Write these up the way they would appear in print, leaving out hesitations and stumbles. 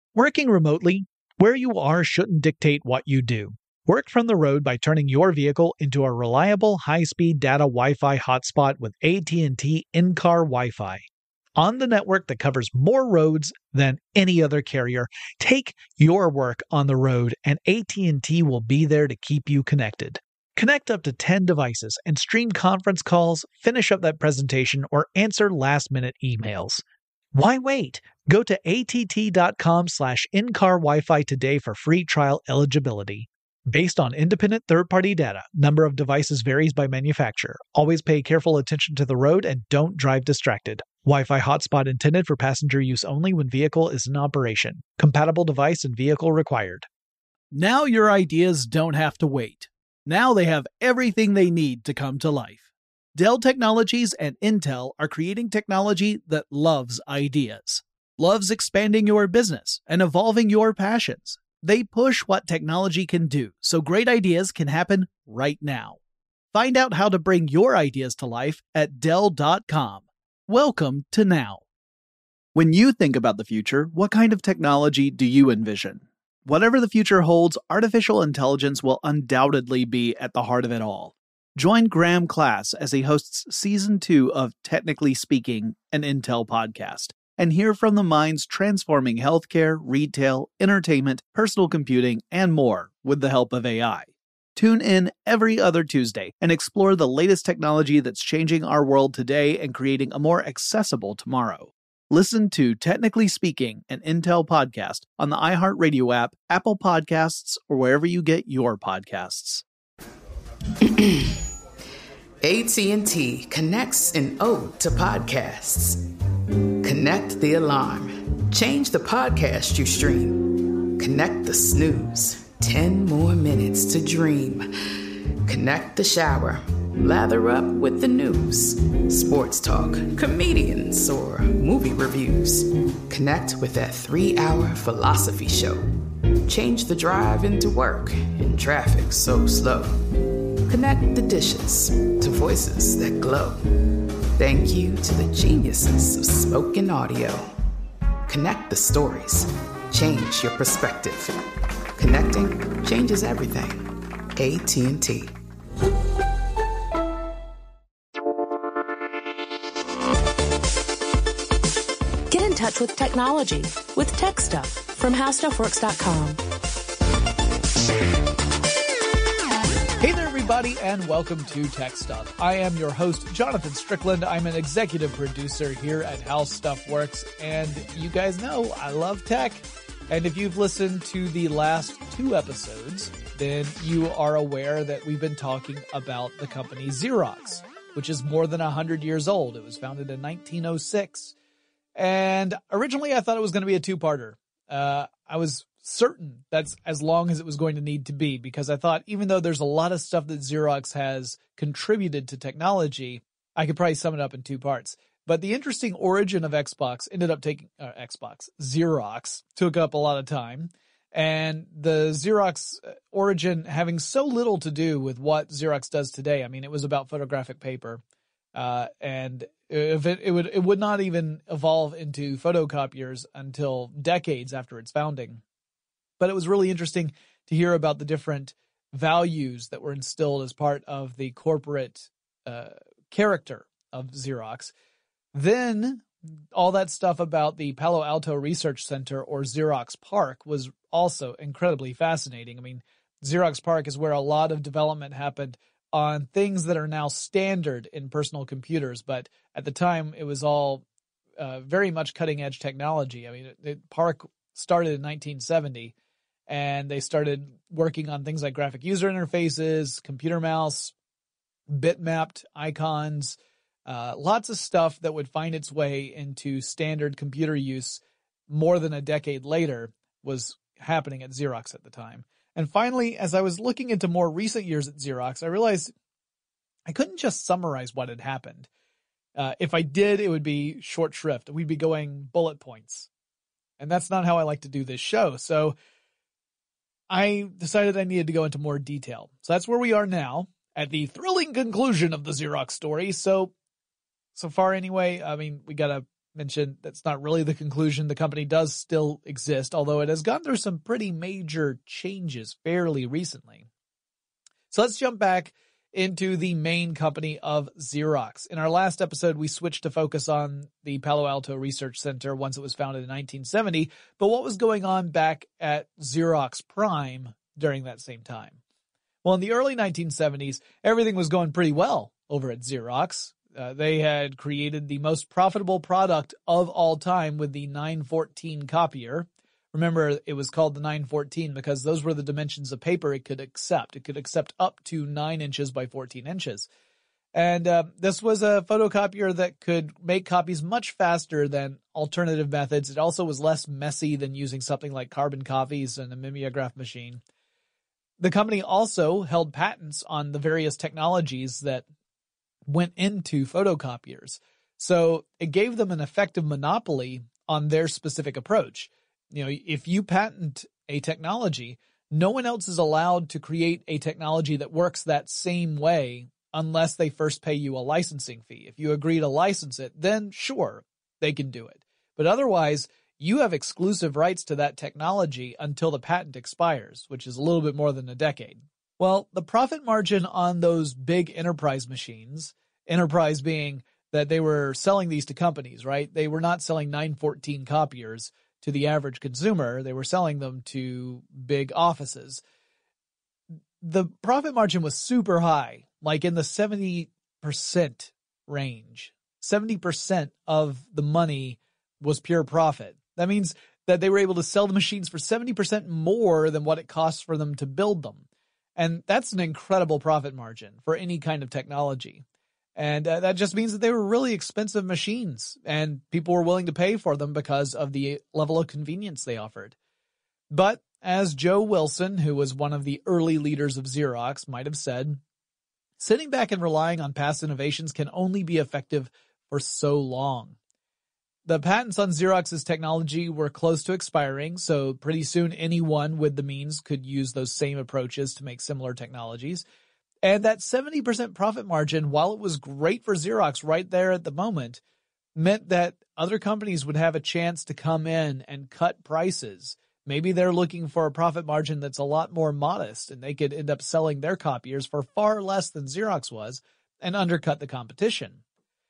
Working remotely, where you are shouldn't dictate what you do. Work from the road by turning your vehicle into a reliable high-speed data Wi-Fi hotspot with AT&T in-car Wi-Fi. On the network that covers more roads than any other carrier, take your work on the road and AT&T will be there to keep you connected. Connect up to 10 devices and stream conference calls, finish up that presentation, or answer last-minute emails. Why wait? Go to att.com/in-car Wi-Fi today for free trial eligibility. Based on independent third-party data, number of devices varies by manufacturer. Always pay careful attention to the road and don't drive distracted. Wi-Fi hotspot intended for passenger use only when vehicle is in operation. Compatible device and vehicle required. Now your ideas don't have to wait. Now they have everything they need to come to life. Dell Technologies and Intel are creating technology that loves ideas, loves expanding your business and evolving your passions. They push what technology can do so great ideas can happen right now. Find out how to bring your ideas to life at Dell.com. Welcome to now. When you think about the future, what kind of technology do you envision? Whatever the future holds, artificial intelligence will undoubtedly be at the heart of it all. Join Graham Class as he hosts Season 2 of Technically Speaking, an Intel podcast, and hear from the minds transforming healthcare, retail, entertainment, personal computing, and more with the help of AI. Tune in every other Tuesday and explore the latest technology that's changing our world today and creating a more accessible tomorrow. Listen to Technically Speaking, an Intel podcast on the iHeartRadio app, Apple Podcasts, or wherever you get your podcasts. AT&T connects an ode to podcasts. Connect the alarm. Change the podcast you stream. Connect the snooze. 10 more minutes to dream. Connect the shower. Lather up with the news. Sports talk, comedians, or movie reviews. Connect with that 3-hour philosophy show. Change the drive into work in traffic so slow. Connect the dishes to voices that glow. Thank you to the geniuses of spoken audio. Connect the stories. Change your perspective. Connecting changes everything. AT&T. Get in touch with technology with Tech Stuff from HowStuffWorks.com. Hey there, everybody, and welcome to Tech Stuff. I am your host, Jonathan Strickland. I'm an executive producer here at How Stuff Works, and you guys know I love tech. And if you've listened to the last 2 episodes, then you are aware that we've been talking about the company Xerox, which is more than 100 years old. It was founded in 1906. And originally I thought it was going to be a 2-parter. I was certain that's as long as it was going to need to be, because I thought even though there's a lot of stuff that Xerox has contributed to technology, I could probably sum it up in 2 parts. But the interesting origin of Xerox took up a lot of time. And the Xerox origin having so little to do with what Xerox does today. I mean, it was about photographic paper. And it would not even evolve into photocopiers until decades after its founding. But it was really interesting to hear about the different values that were instilled as part of the corporate character of Xerox. Then all that stuff about the Palo Alto Research Center, or Xerox PARC, was also incredibly fascinating. I mean, Xerox PARC is where a lot of development happened on things that are now standard in personal computers, but at the time it was all very much cutting-edge technology. I mean, PARC started in 1970, and they started working on things like graphic user interfaces, computer mouse, bitmapped icons, lots of stuff that would find its way into standard computer use more than a decade later was happening at Xerox at the time. And finally, as I was looking into more recent years at Xerox, I realized I couldn't just summarize what had happened. If I did, it would be short shrift. We'd be going bullet points. And that's not how I like to do this show. So I decided I needed to go into more detail. So that's where we are now, at the thrilling conclusion of the Xerox story. So far anyway, I mean, we got to mentioned that's not really the conclusion. The company does still exist, although it has gone through some pretty major changes fairly recently. So let's jump back into the main company of Xerox. In our last episode, we switched to focus on the Palo Alto Research Center once it was founded in 1970, but what was going on back at Xerox Prime during that same time? Well, in the early 1970s, everything was going pretty well over at Xerox. They had created the most profitable product of all time with the 914 copier. Remember, it was called the 914 because those were the dimensions of paper it could accept. It could accept up to 9 inches by 14 inches. And this was a photocopier that could make copies much faster than alternative methods. It also was less messy than using something like carbon copies and a mimeograph machine. The company also held patents on the various technologies that went into photocopiers. So it gave them an effective monopoly on their specific approach. You know, if you patent a technology, no one else is allowed to create a technology that works that same way unless they first pay you a licensing fee. If you agree to license it, then sure, they can do it. But otherwise, you have exclusive rights to that technology until the patent expires, which is a little bit more than a decade. Well, the profit margin on those big enterprise machines, enterprise being that they were selling these to companies, right? They were not selling 914 copiers to the average consumer. They were selling them to big offices. The profit margin was super high, like in the 70% range. 70% of the money was pure profit. That means that they were able to sell the machines for 70% more than what it costs for them to build them. And that's an incredible profit margin for any kind of technology. And that just means that they were really expensive machines, and people were willing to pay for them because of the level of convenience they offered. But as Joe Wilson, who was one of the early leaders of Xerox, might have said, sitting back and relying on past innovations can only be effective for so long. The patents on Xerox's technology were close to expiring, so pretty soon anyone with the means could use those same approaches to make similar technologies. And that 70% profit margin, while it was great for Xerox right there at the moment, meant that other companies would have a chance to come in and cut prices. Maybe they're looking for a profit margin that's a lot more modest, and they could end up selling their copiers for far less than Xerox was and undercut the competition.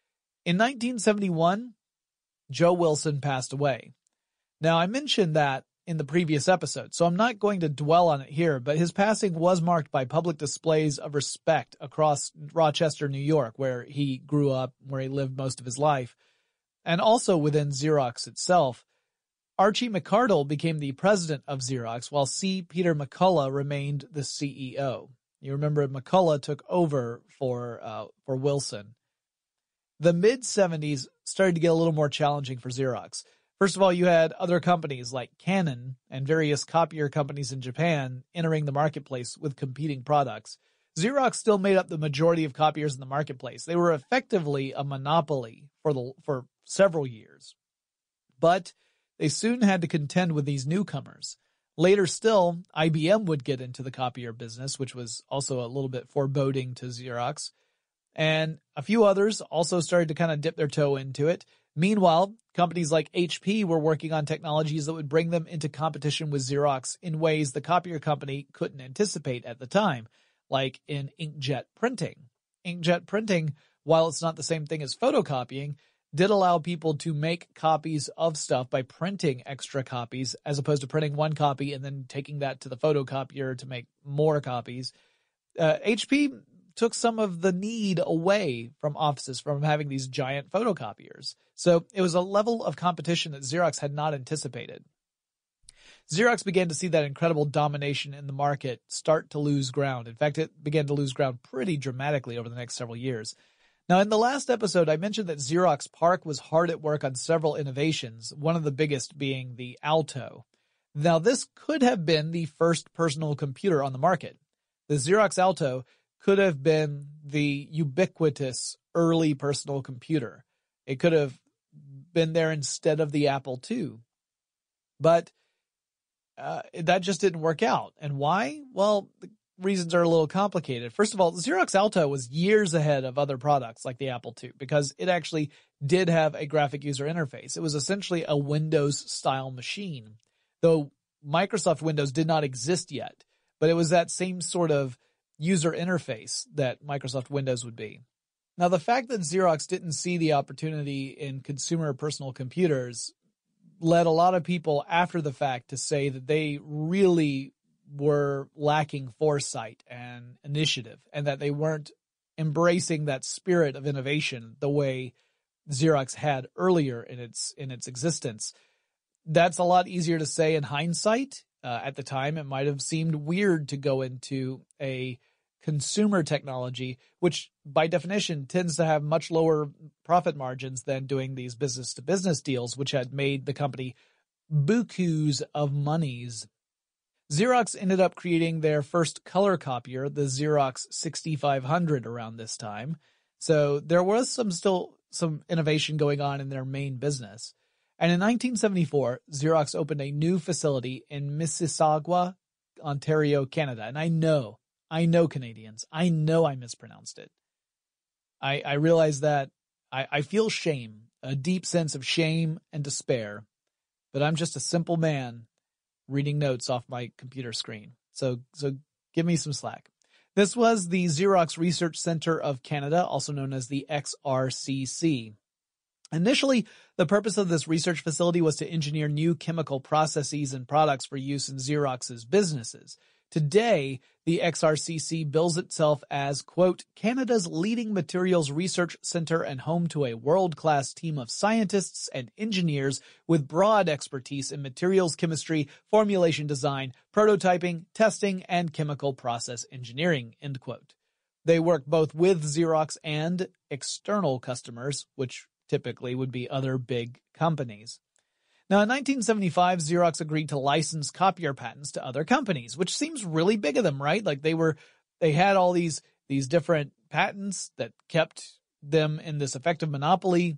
In 1971, Joe Wilson passed away. Now, I mentioned that in the previous episode, so I'm not going to dwell on it here, but his passing was marked by public displays of respect across Rochester, New York, where he grew up, where he lived most of his life, and also within Xerox itself. Archie McCardle became the president of Xerox, while C. Peter McCullough remained the CEO. You remember McCullough took over for Wilson. The mid-70s started to get a little more challenging for Xerox. First of all, you had other companies like Canon and various copier companies in Japan entering the marketplace with competing products. Xerox still made up the majority of copiers in the marketplace. They were effectively a monopoly for several years. But they soon had to contend with these newcomers. Later still, IBM would get into the copier business, which was also a little bit foreboding to Xerox. And a few others also started to kind of dip their toe into it. Meanwhile, companies like HP were working on technologies that would bring them into competition with Xerox in ways the copier company couldn't anticipate at the time, like in inkjet printing. Inkjet printing, while it's not the same thing as photocopying, did allow people to make copies of stuff by printing extra copies as opposed to printing one copy and then taking that to the photocopier to make more copies. HP took some of the need away from offices from having these giant photocopiers. So it was a level of competition that Xerox had not anticipated. Xerox began to see that incredible domination in the market start to lose ground. In fact, it began to lose ground pretty dramatically over the next several years. Now, in the last episode, I mentioned that Xerox PARC was hard at work on several innovations, one of the biggest being the Alto. Now, this could have been the first personal computer on the market. The Xerox Alto could have been the ubiquitous early personal computer. It could have been there instead of the Apple II. But that just didn't work out. And why? Well, reasons are a little complicated. First of all, Xerox Alto was years ahead of other products like the Apple II because it actually did have a graphic user interface. It was essentially a Windows-style machine, though Microsoft Windows did not exist yet, but it was that same sort of user interface that Microsoft Windows would be. Now, the fact that Xerox didn't see the opportunity in consumer personal computers led a lot of people after the fact to say that they really were lacking foresight and initiative, and that they weren't embracing that spirit of innovation the way Xerox had earlier in its existence. That's a lot easier to say in hindsight. At the time, it might have seemed weird to go into a consumer technology, which by definition tends to have much lower profit margins than doing these business-to-business deals, which had made the company bukus of monies. Xerox ended up creating their first color copier, the Xerox 6500, around this time. So there was some innovation going on in their main business. And in 1974, Xerox opened a new facility in Mississauga, Ontario, Canada. And I know Canadians. I know I mispronounced it. I realize that I feel shame, a deep sense of shame and despair, but I'm just a simple man reading notes off my computer screen. So give me some slack. This was the Xerox Research Center of Canada, also known as the XRCC. Initially, the purpose of this research facility was to engineer new chemical processes and products for use in Xerox's businesses. Today, the XRCC bills itself as, quote, Canada's leading materials research center and home to a world-class team of scientists and engineers with broad expertise in materials chemistry, formulation design, prototyping, testing, and chemical process engineering, end quote. They work both with Xerox and external customers, which typically would be other big companies. Now, in 1975, Xerox agreed to license copier patents to other companies, which seems really big of them, right? Like they had all these different patents that kept them in this effective monopoly.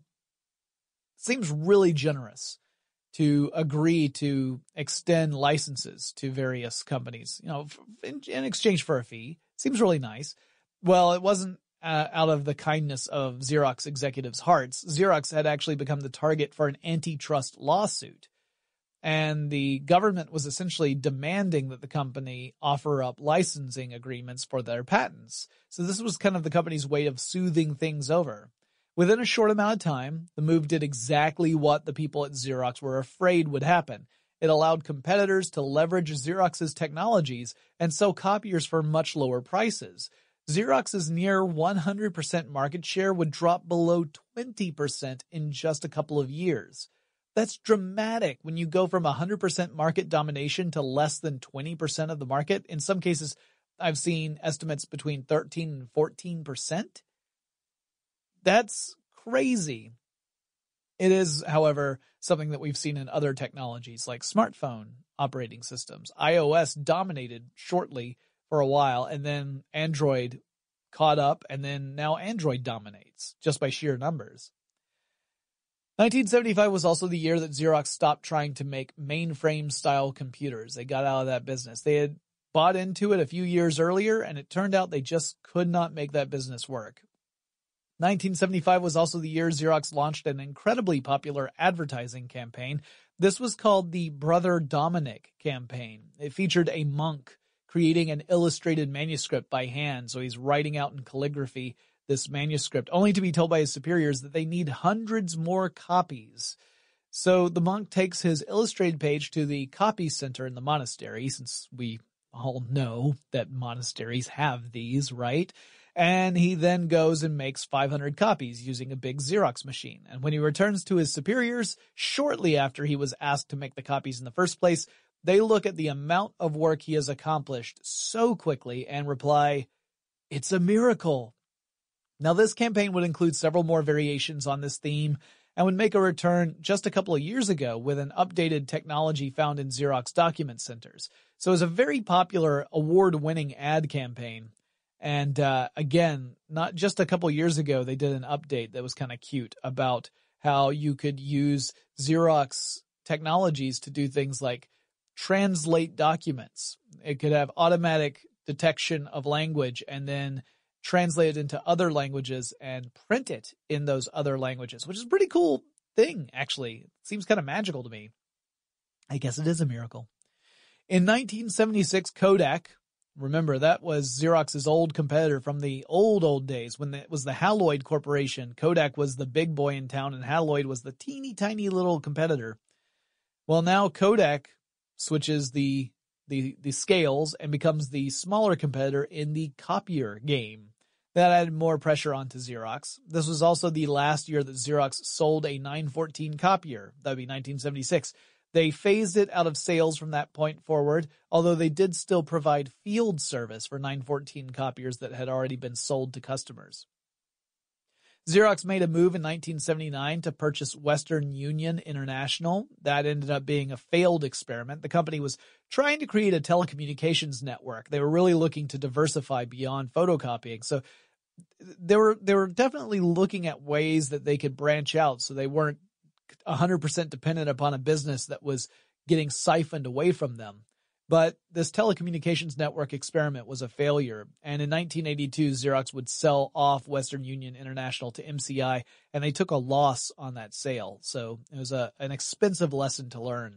Seems really generous to agree to extend licenses to various companies, in exchange for a fee. Seems really nice. Well, it wasn't out of the kindness of Xerox executives' hearts. Xerox had actually become the target for an antitrust lawsuit, and the government was essentially demanding that the company offer up licensing agreements for their patents. So this was kind of the company's way of soothing things over. Within a short amount of time, the move did exactly what the people at Xerox were afraid would happen. It allowed competitors to leverage Xerox's technologies and sell copiers for much lower prices. Xerox's near 100% market share would drop below 20% in just a couple of years. That's dramatic when you go from 100% market domination to less than 20% of the market. In some cases, I've seen estimates between 13 and 14%. That's crazy. It is, however, something that we've seen in other technologies like smartphone operating systems. iOS dominated shortly for a while, and then Android caught up, and then now Android dominates just by sheer numbers. 1975 was also the year that Xerox stopped trying to make mainframe-style computers. They got out of that business. They had bought into it a few years earlier, and it turned out they just could not make that business work. 1975 was also the year Xerox launched an incredibly popular advertising campaign. This was called the Brother Dominic campaign. It featured a monk creating an illustrated manuscript by hand. So he's writing out in calligraphy this manuscript, only to be told by his superiors that they need hundreds more copies. So the monk takes his illustrated page to the copy center in the monastery, since we all know that monasteries have these, right? And he then goes and makes 500 copies using a big Xerox machine. And when he returns to his superiors, shortly after he was asked to make the copies in the first place, they look at the amount of work he has accomplished so quickly and reply, "It's a miracle." Now, this campaign would include several more variations on this theme and would make a return just a couple of years ago with an updated technology found in Xerox document centers. So it was a very popular award-winning ad campaign. And again, not just a couple years ago, they did an update that was kind of cute about how you could use Xerox technologies to do things like translate documents. It could have automatic detection of language and then translate it into other languages and print it in those other languages, which is a pretty cool thing, actually. It seems kind of magical to me. I guess it is a miracle. In 1976, Kodak, remember that was Xerox's old competitor from the old days when it was the Haloid Corporation. Kodak was the big boy in town and Haloid was the teeny tiny little competitor. Well, now Kodak switches the scales and becomes the smaller competitor in the copier game. That added more pressure onto Xerox. This was also the last year that Xerox sold a 914 copier. That would be 1976. They phased it out of sales from that point forward, although they did still provide field service for 914 copiers that had already been sold to customers. Xerox made a move in 1979 to purchase Western Union International. That ended up being a failed experiment. The company was trying to create a telecommunications network. They were really looking to diversify beyond photocopying. So they were definitely looking at ways that they could branch out so they weren't 100% dependent upon a business that was getting siphoned away from them. But this telecommunications network experiment was a failure, and in 1982, Xerox would sell off Western Union International to MCI, and they took a loss on that sale. So it was an expensive lesson to learn.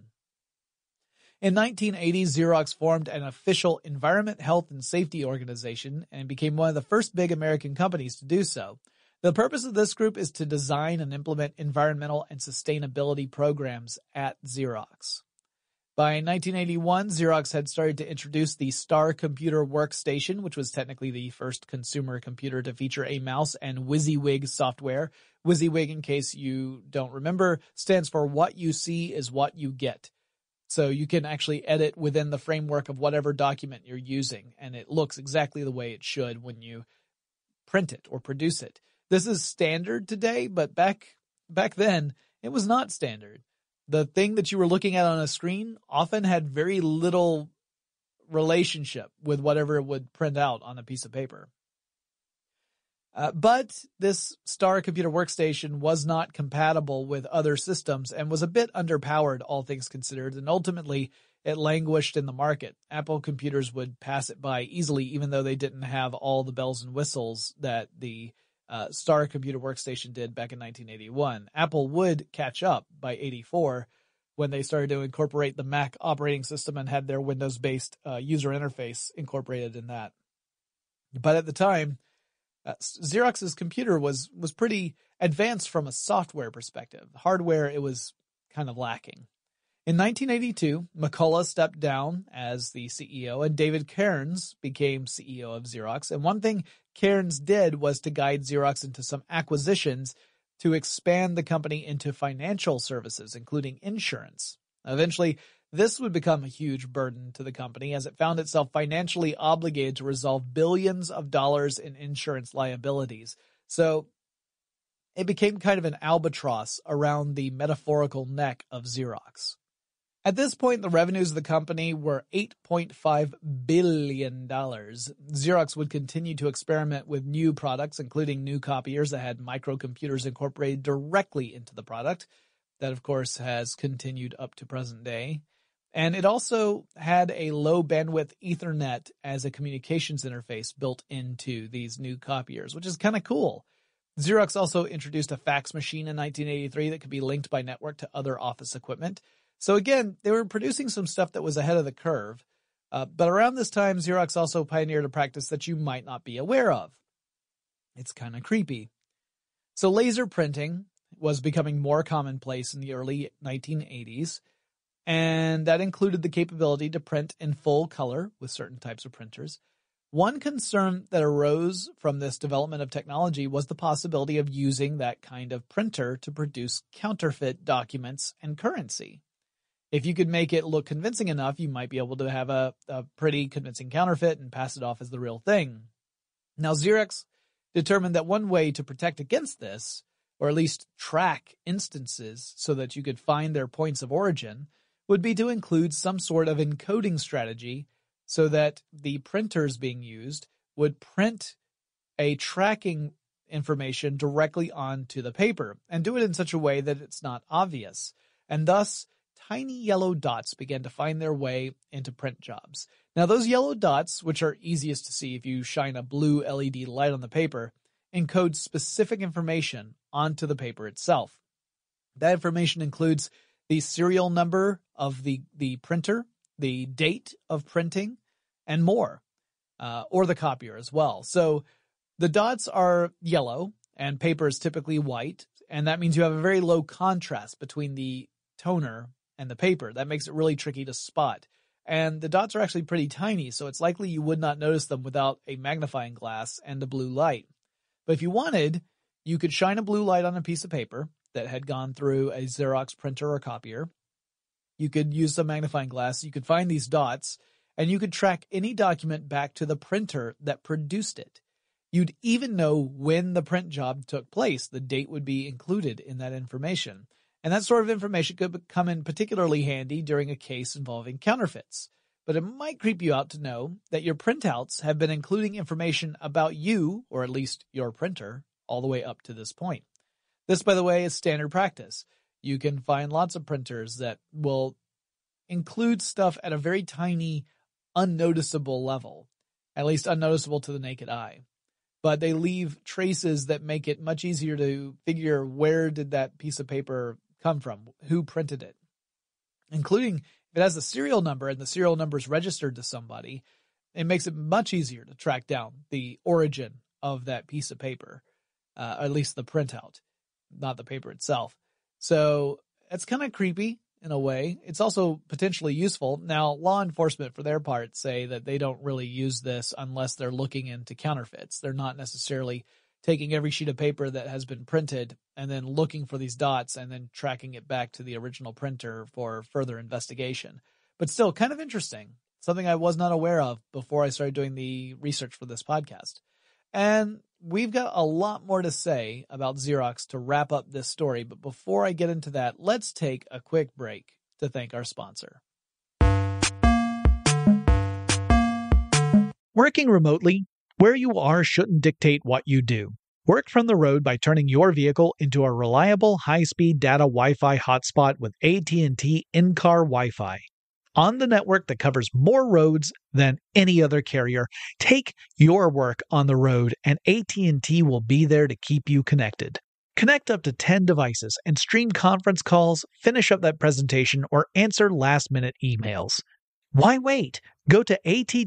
In 1980, Xerox formed an official environment, health, and safety organization and became one of the first big American companies to do so. The purpose of this group is to design and implement environmental and sustainability programs at Xerox. By 1981, Xerox had started to introduce the Star Computer Workstation, which was technically the first consumer computer to feature a mouse and WYSIWYG software. WYSIWYG, in case you don't remember, stands for What You See is What You Get. So you can actually edit within the framework of whatever document you're using, and it looks exactly the way it should when you print it or produce it. This is standard today, but back then, it was not standard. The thing that you were looking at on a screen often had very little relationship with whatever it would print out on a piece of paper. But this Star Computer Workstation was not compatible with other systems and was a bit underpowered, all things considered, and ultimately it languished in the market. Apple computers would pass it by easily, even though they didn't have all the bells and whistles that the Star Computer Workstation did back in 1981. Apple would catch up by 84 when they started to incorporate the Mac operating system and had their Windows-based user interface incorporated in that. But at the time, Xerox's computer was pretty advanced from a software perspective. Hardware, it was kind of lacking. In 1982, McCullough stepped down as the CEO and David Cairns became CEO of Xerox. And one thing Cairns did was to guide Xerox into some acquisitions to expand the company into financial services, including insurance. Eventually, this would become a huge burden to the company as it found itself financially obligated to resolve billions of dollars in insurance liabilities. So it became kind of an albatross around the metaphorical neck of Xerox. At this point, the revenues of the company were $8.5 billion. Xerox would continue to experiment with new products, including new copiers that had microcomputers incorporated directly into the product. That, of course, has continued up to present day. And it also had a low bandwidth Ethernet as a communications interface built into these new copiers, which is kind of cool. Xerox also introduced a fax machine in 1983 that could be linked by network to other office equipment. So again, they were producing some stuff that was ahead of the curve. But around this time, Xerox also pioneered a practice that you might not be aware of. It's kind of creepy. So laser printing was becoming more commonplace in the early 1980s. And that included the capability to print in full color with certain types of printers. One concern that arose from this development of technology was the possibility of using that kind of printer to produce counterfeit documents and currency. If you could make it look convincing enough, you might be able to have a pretty convincing counterfeit and pass it off as the real thing. Now, Xerox determined that one way to protect against this, or at least track instances so that you could find their points of origin, would be to include some sort of encoding strategy so that the printers being used would print a tracking information directly onto the paper and do it in such a way that it's not obvious, and thus tiny yellow dots began to find their way into print jobs. Now, those yellow dots, which are easiest to see if you shine a blue LED light on the paper, encode specific information onto the paper itself. That information includes the serial number of the printer, the date of printing, and more, or the copier as well. So the dots are yellow and paper is typically white, and that means you have a very low contrast between the toner and the paper. That makes it really tricky to spot. And the dots are actually pretty tiny, so it's likely you would not notice them without a magnifying glass and a blue light. But if you wanted, you could shine a blue light on a piece of paper that had gone through a Xerox printer or copier. You could use some magnifying glass. You could find these dots, and you could track any document back to the printer that produced it. You'd even know when the print job took place. The date would be included in that information. And that sort of information could come in particularly handy during a case involving counterfeits. But it might creep you out to know that your printouts have been including information about you, or at least your printer, all the way up to this point. This, by the way, is standard practice. You can find lots of printers that will include stuff at a very tiny, unnoticeable level, at least unnoticeable to the naked eye. But they leave traces that make it much easier to figure where did that piece of paper come from, who printed it, including if it has a serial number and the serial number is registered to somebody. It makes it much easier to track down the origin of that piece of paper, at least the printout, not the paper itself. So it's kind of creepy in a way. It's also potentially useful. Now, law enforcement, for their part, say that they don't really use this unless they're looking into counterfeits. They're not necessarily taking every sheet of paper that has been printed and then looking for these dots and then tracking it back to the original printer for further investigation. But still, kind of interesting. Something I was not aware of before I started doing the research for this podcast. And we've got a lot more to say about Xerox to wrap up this story, but before I get into that, let's take a quick break to thank our sponsor. Working remotely, where you are shouldn't dictate what you do. Work from the road by turning your vehicle into a reliable high-speed data Wi-Fi hotspot with AT&T in-car Wi-Fi. On the network that covers more roads than any other carrier, take your work on the road and AT&T will be there to keep you connected. Connect up to 10 devices and stream conference calls, finish up that presentation, or answer last-minute emails. Why wait? Go to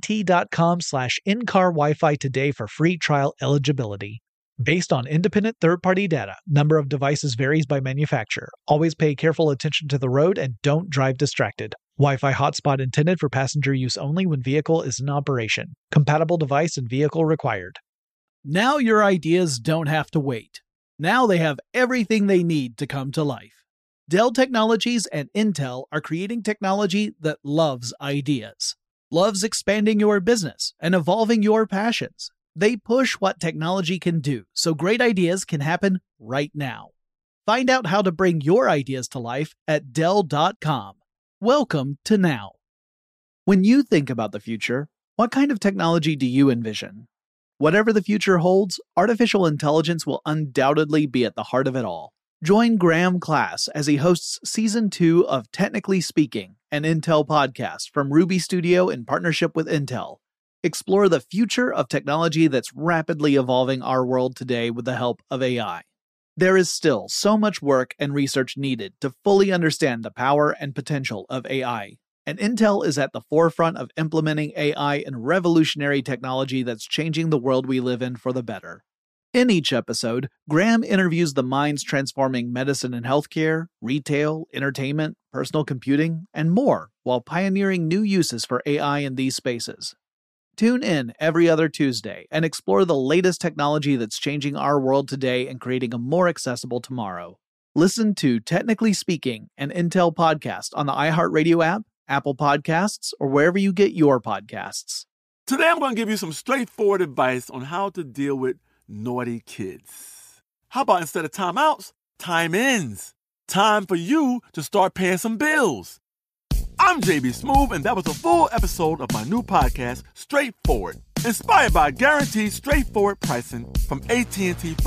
att.com/in-car Wi-Fi today for free trial eligibility. Based on independent third-party data, number of devices varies by manufacturer. Always pay careful attention to the road and don't drive distracted. Wi-Fi hotspot intended for passenger use only when vehicle is in operation. Compatible device and vehicle required. Now your ideas don't have to wait. Now they have everything they need to come to life. Dell Technologies and Intel are creating technology that loves ideas, loves expanding your business and evolving your passions. They push what technology can do so great ideas can happen right now. Find out how to bring your ideas to life at Dell.com. Welcome to now. When you think about the future, what kind of technology do you envision? Whatever the future holds, artificial intelligence will undoubtedly be at the heart of it all. Join Graham Class as he hosts Season 2 of Technically Speaking, an Intel podcast from Ruby Studio in partnership with Intel. Explore the future of technology that's rapidly evolving our world today with the help of AI. There is still so much work and research needed to fully understand the power and potential of AI, and Intel is at the forefront of implementing AI in revolutionary technology that's changing the world we live in for the better. In each episode, Graham interviews the minds transforming medicine and healthcare, retail, entertainment, personal computing, and more, while pioneering new uses for AI in these spaces. Tune in every other Tuesday and explore the latest technology that's changing our world today and creating a more accessible tomorrow. Listen to Technically Speaking, an Intel podcast on the iHeartRadio app, Apple Podcasts, or wherever you get your podcasts. Today I'm going to give you some straightforward advice on how to deal with naughty kids. How about instead of timeouts, time-ins? Time for you to start paying some bills. I'm JB Smoove, and that was a full episode of my new podcast, Straightforward, inspired by guaranteed straightforward pricing from AT&T Fiber.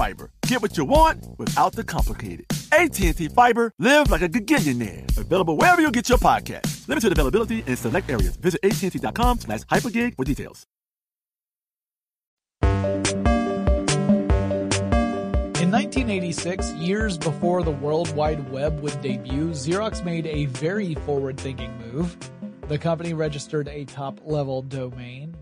Get what you want without the complicated. AT&T Fiber, live like a gigillionaire. Available wherever you get your podcast. Limited availability in select areas. Visit AT&T.com/hypergig for details. In 1986, years before the World Wide Web would debut, Xerox made a very forward-thinking move. The company registered a top-level domain,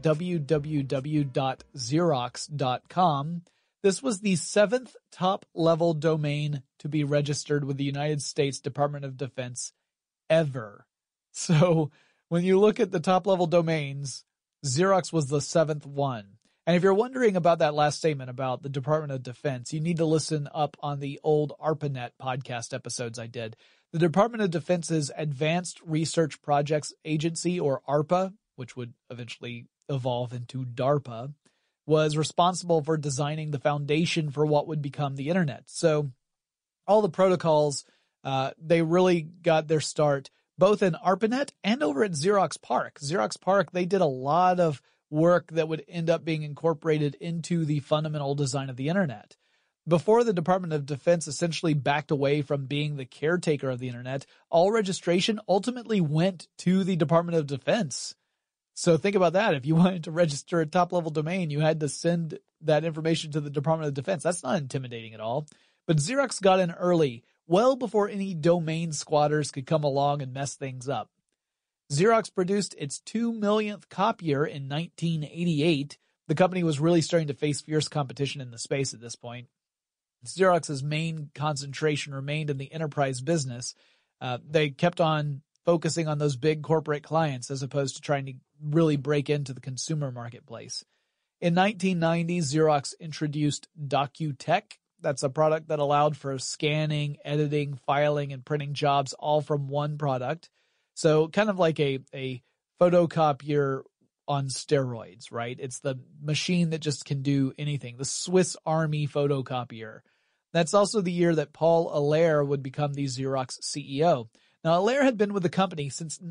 www.xerox.com. This was the 7th top-level domain to be registered with the United States Department of Defense ever. So when you look at the top-level domains, Xerox was the 7th one. And if you're wondering about that last statement about the Department of Defense, you need to listen up on the old ARPANET podcast episodes I did. The Department of Defense's Advanced Research Projects Agency, or ARPA, which would eventually evolve into DARPA, was responsible for designing the foundation for what would become the internet. So all the protocols, they really got their start both in ARPANET and over at Xerox PARC. Xerox PARC, they did a lot of work that would end up being incorporated into the fundamental design of the internet. Before the Department of Defense essentially backed away from being the caretaker of the internet, all registration ultimately went to the Department of Defense. So think about that. If you wanted to register a top-level domain, you had to send that information to the Department of Defense. That's not intimidating at all. But Xerox got in early, well before any domain squatters could come along and mess things up. Xerox produced its 2 millionth copier in 1988. The company was really starting to face fierce competition in the space at this point. Xerox's main concentration remained in the enterprise business. They kept on focusing on those big corporate clients as opposed to trying to really break into the consumer marketplace. In 1990, Xerox introduced DocuTech. That's a product that allowed for scanning, editing, filing, and printing jobs all from one product. So kind of like a photocopier on steroids, right? It's the machine that just can do anything, the Swiss Army photocopier. That's also the year that Paul Allaire would become the Xerox CEO. Now, Allaire had been with the company since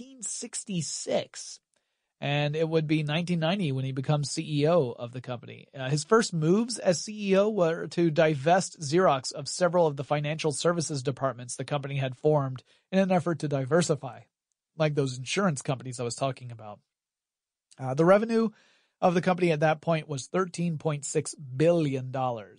1966, and it would be 1990 when he becomes CEO of the company. His first moves as CEO were to divest Xerox of several of the financial services departments the company had formed in an effort to diversify, like those insurance companies I was talking about. The revenue of the company at that point was $13.6 billion.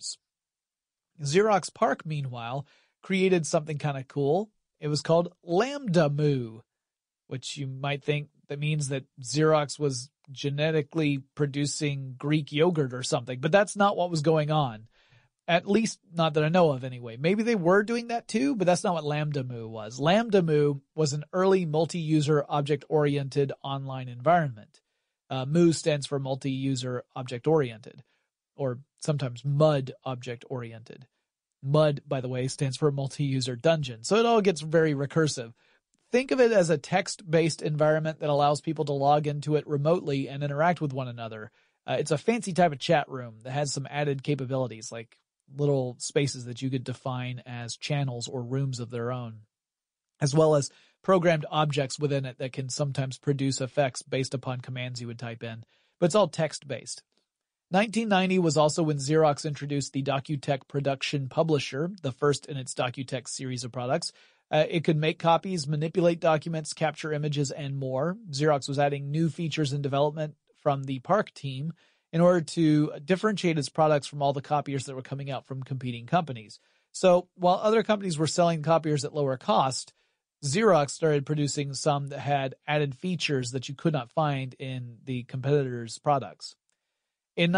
Xerox PARC, meanwhile, created something kind of cool. It was called LambdaMoo, which you might think that means that Xerox was genetically producing Greek yogurt or something, but that's not what was going on. At least not that I know of anyway. Maybe they were doing that too, but that's not what LambdaMoo was. LambdaMoo was an early multi-user object-oriented online environment. Moo stands for multi-user object-oriented, or sometimes MUD object-oriented. MUD, by the way, stands for multi-user dungeon. So it all gets very recursive. Think of it as a text-based environment that allows people to log into it remotely and interact with one another. It's a fancy type of chat room that has some added capabilities, like little spaces that you could define as channels or rooms of their own, as well as programmed objects within it that can sometimes produce effects based upon commands you would type in. But it's all text-based. 1990 was also when Xerox introduced the DocuTech Production Publisher, the first in its DocuTech series of products. It could make copies, manipulate documents, capture images, and more. Xerox was adding new features in development from the PARC team in order to differentiate its products from all the copiers that were coming out from competing companies. So while other companies were selling copiers at lower cost, Xerox started producing some that had added features that you could not find in the competitors' products. In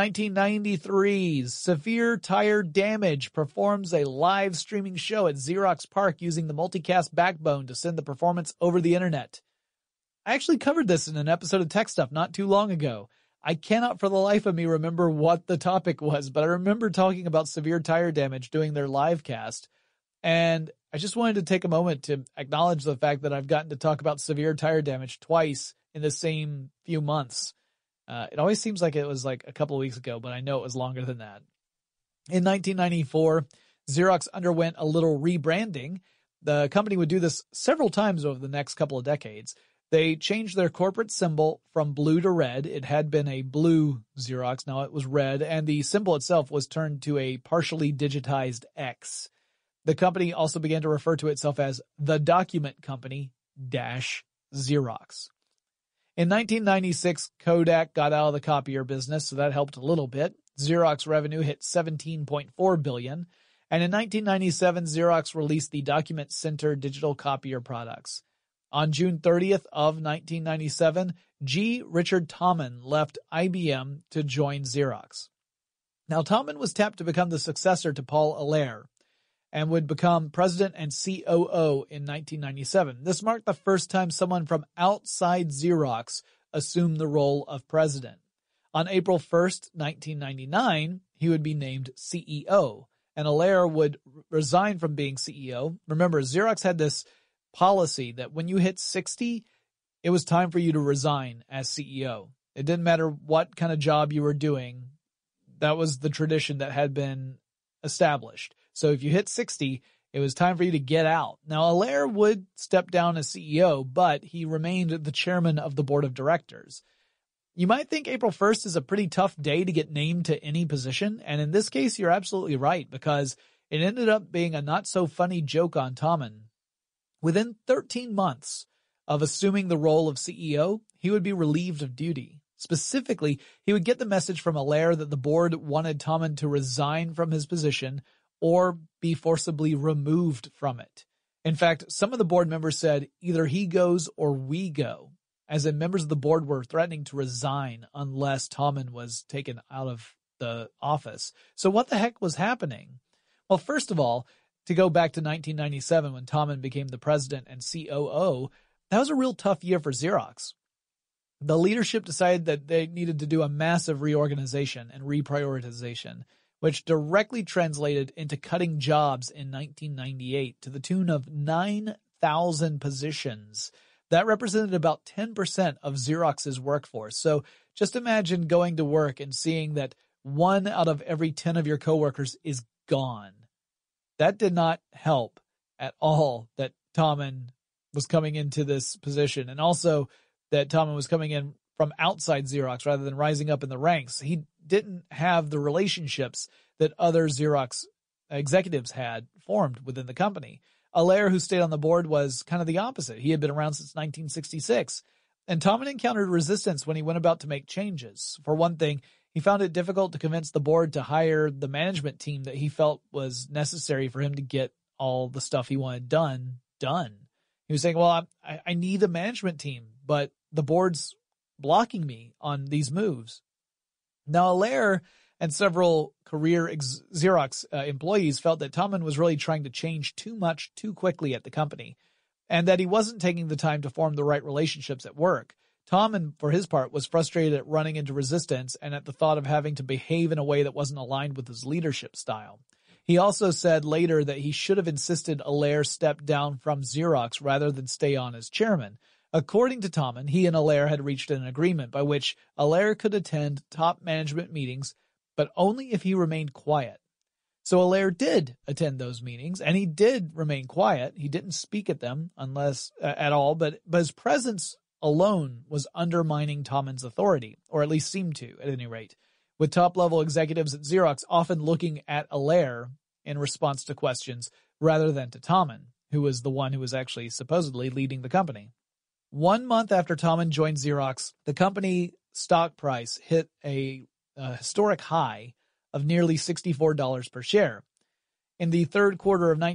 1993, Severe Tire Damage performs a live streaming show at Xerox PARC using the multicast backbone to send the performance over the internet. I actually covered this in an episode of Tech Stuff not too long ago. I cannot for the life of me remember what the topic was, but I remember talking about Severe Tire Damage doing their live cast. And I just wanted to take a moment to acknowledge the fact that I've gotten to talk about Severe Tire Damage twice in the same few months. It always seems like it was like a couple of weeks ago, but I know it was longer than that. In 1994, Xerox underwent a little rebranding. The company would do this several times over the next couple of decades. They changed their corporate symbol from blue to red. It had been a blue Xerox, now it was red, and the symbol itself was turned to a partially digitized X. The company also began to refer to itself as the Document Company Xerox. In 1996, Kodak got out of the copier business, so that helped a little bit. Xerox revenue hit $17.4 billion, and in 1997, Xerox released the Document Center digital copier products. On June 30th of 1997, G. Richard Tolman left IBM to join Xerox. Now, Tolman was tapped to become the successor to Paul Allaire and would become president and COO in 1997. This marked the first time someone from outside Xerox assumed the role of president. On April 1st, 1999, he would be named CEO, and Allaire would resign from being CEO. Remember, Xerox had this policy that when you hit 60, it was time for you to resign as CEO. It didn't matter what kind of job you were doing. That was the tradition that had been established. So if you hit 60, it was time for you to get out. Now, Allaire would step down as CEO, but he remained the chairman of the board of directors. You might think April 1st is a pretty tough day to get named to any position, and in this case, you're absolutely right, because it ended up being a not-so-funny joke on Tolman. Within 13 months of assuming the role of CEO, he would be relieved of duty. Specifically, he would get the message from Allaire that the board wanted Tolman to resign from his position or be forcibly removed from it. In fact, some of the board members said, either he goes or we go, as in members of the board were threatening to resign unless Tolman was taken out of the office. So what the heck was happening? Well, first of all, to go back to 1997 when Tolman became the president and COO, that was a real tough year for Xerox. The leadership decided that they needed to do a massive reorganization and reprioritization, which directly translated into cutting jobs in 1998 to the tune of 9,000 positions. That represented about 10% of Xerox's workforce. So just imagine going to work and seeing that 1 out of every 10 of your coworkers is gone. That did not help at all that Tolman was coming into this position, and also that Tolman was coming in from outside Xerox rather than rising up in the ranks. He didn't have the relationships that other Xerox executives had formed within the company. Allaire, who stayed on the board, was kind of the opposite. He had been around since 1966, and Tolman encountered resistance when he went about to make changes. For one thing, he found it difficult to convince the board to hire the management team that he felt was necessary for him to get all the stuff he wanted done. He was saying, well, I need a management team, but the board's blocking me on these moves. Now, Allaire and several career Xerox employees felt that Tolman was really trying to change too much too quickly at the company, and that he wasn't taking the time to form the right relationships at work. Tolman, for his part, was frustrated at running into resistance and at the thought of having to behave in a way that wasn't aligned with his leadership style. He also said later that he should have insisted Allaire step down from Xerox rather than stay on as chairman. According to Tolman, he and Allaire had reached an agreement by which Allaire could attend top management meetings, but only if he remained quiet. So Allaire did attend those meetings, and he did remain quiet. He didn't speak at them at all, but his presence alone was undermining Tolman's authority, or at least seemed to, at any rate, with top-level executives at Xerox often looking at Allaire in response to questions rather than to Tolman, who was the one who was actually supposedly leading the company. 1 month after Tolman joined Xerox, the company stock price hit a historic high of nearly $64 per share. In the third quarter of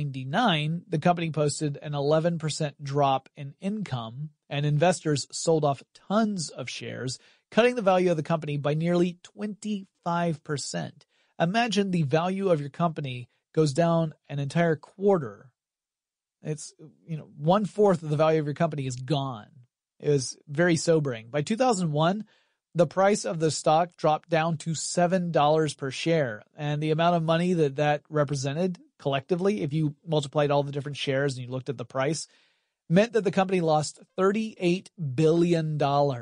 1999, the company posted an 11% drop in income, and investors sold off tons of shares, cutting the value of the company by nearly 25%. Imagine the value of your company goes down an entire quarter. It's, 1/4 of the value of your company is gone. It was very sobering. By 2001, the price of the stock dropped down to $7 per share, and the amount of money that represented collectively, if you multiplied all the different shares and you looked at the price, meant that the company lost $38 billion.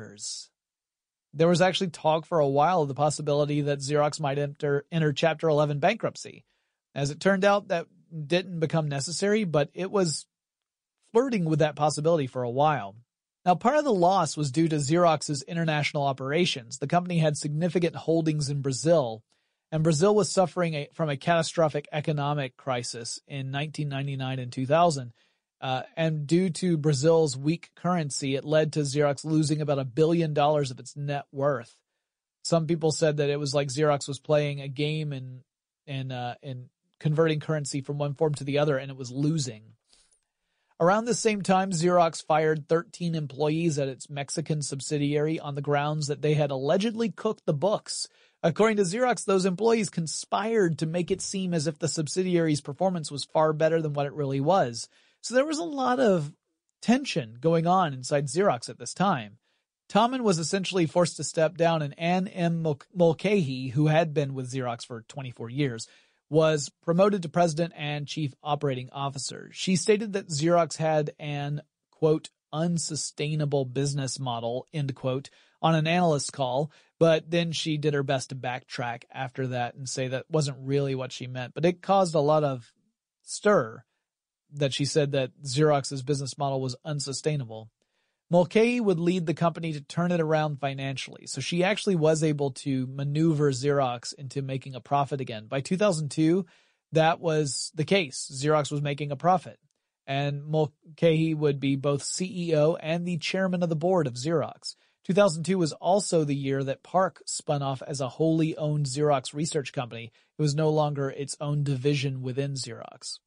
There was actually talk for a while of the possibility that Xerox might enter Chapter 11 bankruptcy. As it turned out, that didn't become necessary, but it was flirting with that possibility for a while. Now, part of the loss was due to Xerox's international operations. The company had significant holdings in Brazil, and Brazil was suffering from a catastrophic economic crisis in 1999 and 2000. And due to Brazil's weak currency, it led to Xerox losing about $1 billion of its net worth. Some people said that it was like Xerox was playing a game in converting currency from one form to the other, and it was losing. Around the same time, Xerox fired 13 employees at its Mexican subsidiary on the grounds that they had allegedly cooked the books. According to Xerox, those employees conspired to make it seem as if the subsidiary's performance was far better than what it really was. So there was a lot of tension going on inside Xerox at this time. Tahman was essentially forced to step down, and Ann M. Mulcahy, who had been with Xerox for 24 years, was promoted to president and chief operating officer. She stated that Xerox had an, quote, unsustainable business model, end quote, on an analyst call, but then she did her best to backtrack after that and say that wasn't really what she meant. But it caused a lot of stir that she said that Xerox's business model was unsustainable. Mulcahy would lead the company to turn it around financially, so she actually was able to maneuver Xerox into making a profit again. By 2002, that was the case. Xerox was making a profit, and Mulcahy would be both CEO and the chairman of the board of Xerox. 2002 was also the year that PARC spun off as a wholly owned Xerox research company. It was no longer its own division within Xerox.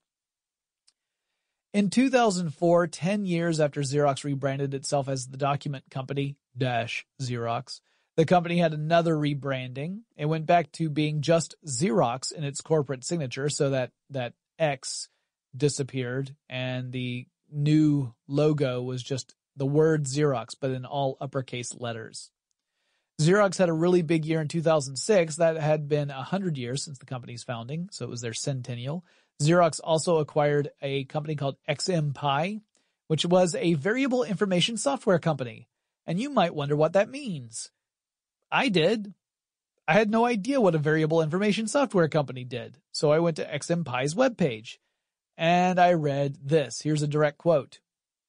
In 2004, 10 years after Xerox rebranded itself as the Document Company Xerox, the company had another rebranding. It went back to being just Xerox in its corporate signature, so that X disappeared and the new logo was just the word Xerox, but in all uppercase letters. Xerox had a really big year in 2006. That had been 100 years since the company's founding, so it was their centennial. Xerox also acquired a company called XMPie, which was a variable information software company. And you might wonder what that means. I did. I had no idea what a variable information software company did. So I went to XMPie's webpage and I read this. Here's a direct quote.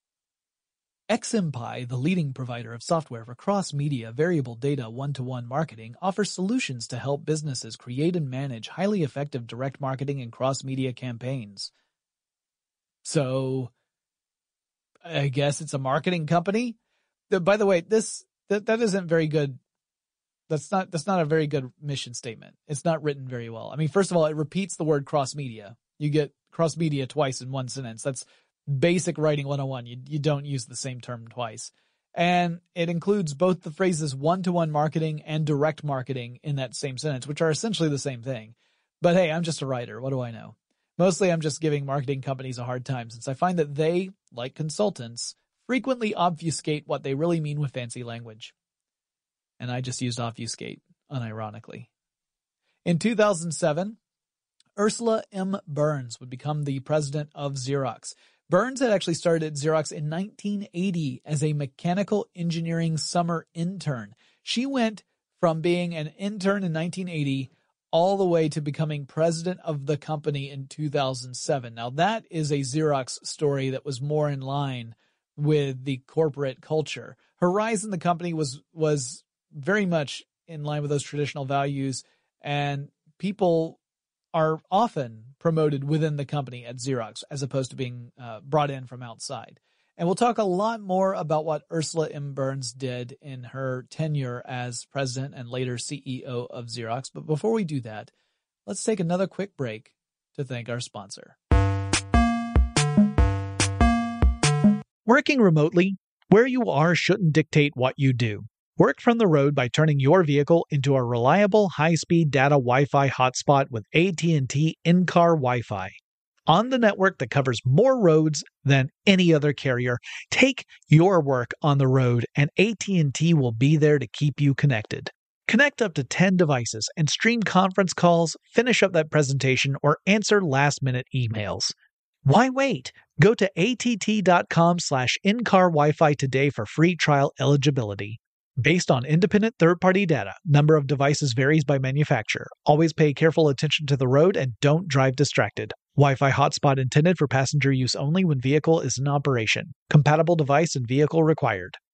XMPie, the leading provider of software for cross-media variable data one-to-one marketing, offers solutions to help businesses create and manage highly effective direct marketing and cross-media campaigns. So, I guess it's a marketing company? By the way, that isn't very good. That's not a very good mission statement. It's not written very well. I mean, first of all, it repeats the word cross-media. You get cross-media twice in one sentence. That's basic writing 101. You don't use the same term twice. And it includes both the phrases one-to-one marketing and direct marketing in that same sentence, which are essentially the same thing. But hey, I'm just a writer. What do I know? Mostly I'm just giving marketing companies a hard time, since I find that they, like consultants, frequently obfuscate what they really mean with fancy language. And I just used obfuscate, unironically. In 2007, Ursula M. Burns would become the president of Xerox. Burns had actually started at Xerox in 1980 as a mechanical engineering summer intern. She went from being an intern in 1980 all the way to becoming president of the company in 2007. Now, that is a Xerox story that was more in line with the corporate culture. Her rise in the company was very much in line with those traditional values, and people are often promoted within the company at Xerox as opposed to being brought in from outside. And we'll talk a lot more about what Ursula M. Burns did in her tenure as president and later CEO of Xerox. But before we do that, let's take another quick break to thank our sponsor. Working remotely, where you are shouldn't dictate what you do. Work from the road by turning your vehicle into a reliable high-speed data Wi-Fi hotspot with AT&T in-car Wi-Fi. On the network that covers more roads than any other carrier, take your work on the road and AT&T will be there to keep you connected. Connect up to 10 devices and stream conference calls, finish up that presentation, or answer last-minute emails. Why wait? Go to att.com/in-car Wi-Fi today for free trial eligibility. Based on independent third-party data, number of devices varies by manufacturer. Always pay careful attention to the road and don't drive distracted. Wi-Fi hotspot intended for passenger use only when vehicle is in operation. Compatible device and vehicle required.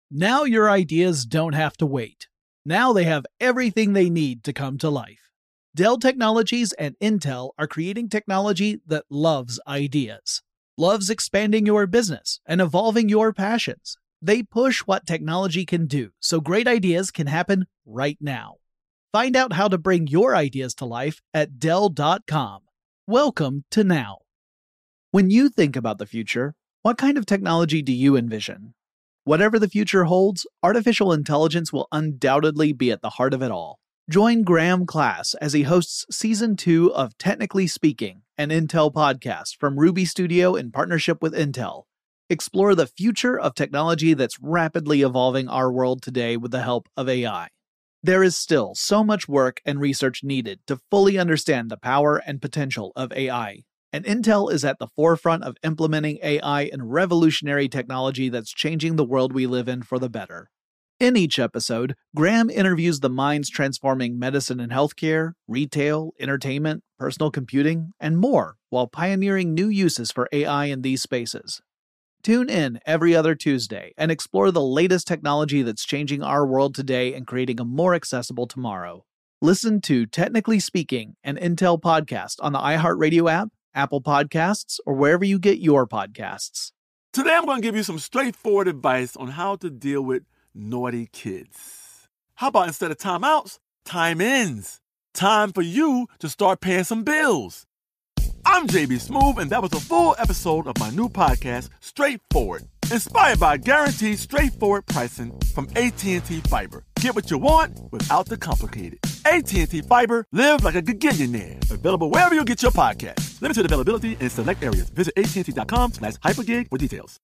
Now your ideas don't have to wait. Now they have everything they need to come to life. Dell Technologies and Intel are creating technology that loves ideas, loves expanding your business and evolving your passions. They push what technology can do so great ideas can happen right now. Find out how to bring your ideas to life at Dell.com. Welcome to now. When you think about the future, what kind of technology do you envision? Whatever the future holds, artificial intelligence will undoubtedly be at the heart of it all. Join Graham Class as he hosts Season 2 of Technically Speaking, an Intel podcast from Ruby Studio in partnership with Intel. Explore the future of technology that's rapidly evolving our world today with the help of AI. There is still so much work and research needed to fully understand the power and potential of AI, and Intel is at the forefront of implementing AI in revolutionary technology that's changing the world we live in for the better. In each episode, Graham interviews the minds transforming medicine and healthcare, retail, entertainment, personal computing, and more, while pioneering new uses for AI in these spaces. Tune in every other Tuesday and explore the latest technology that's changing our world today and creating a more accessible tomorrow. Listen to Technically Speaking, an Intel podcast on the iHeartRadio app, Apple Podcasts, or wherever you get your podcasts. Today I'm going to give you some straightforward advice on how to deal with naughty kids. How about instead of timeouts, time-ins? Time for you to start paying some bills. I'm JB Smoove, and that was a full episode of my new podcast, Straightforward, inspired by guaranteed straightforward pricing from AT&T Fiber. Get what you want without the complicated. AT&T Fiber, live like a gigillionaire. Available wherever you get your podcasts. Limited availability in select areas. Visit AT&T.com/hypergig for details.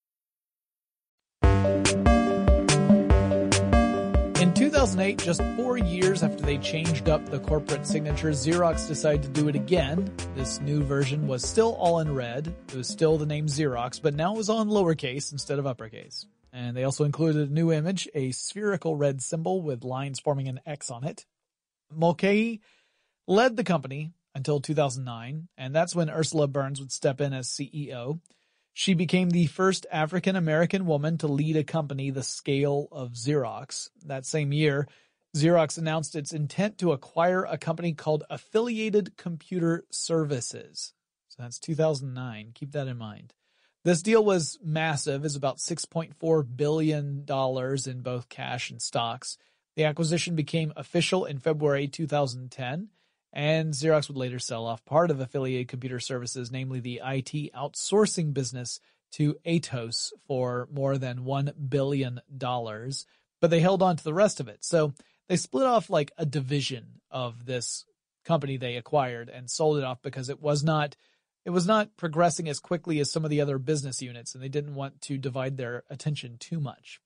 In 2008, just 4 years after they changed up the corporate signature, Xerox decided to do it again. This new version was still all in red. It was still the name Xerox, but now it was all in lowercase instead of uppercase. And they also included a new image, a spherical red symbol with lines forming an X on it. Mulcahy led the company until 2009, and that's when Ursula Burns would step in as CEO. She became the first African-American woman to lead a company the scale of Xerox. That same year, Xerox announced its intent to acquire a company called Affiliated Computer Services. So that's 2009. Keep that in mind. This deal was massive. It's about $6.4 billion in both cash and stocks. The acquisition became official in February 2010. And Xerox would later sell off part of Affiliated Computer Services, namely the IT outsourcing business, to Atos for more than $1 billion. But they held on to the rest of it. So they split off like a division of this company they acquired and sold it off because it was not progressing as quickly as some of the other business units, and they didn't want to divide their attention too much.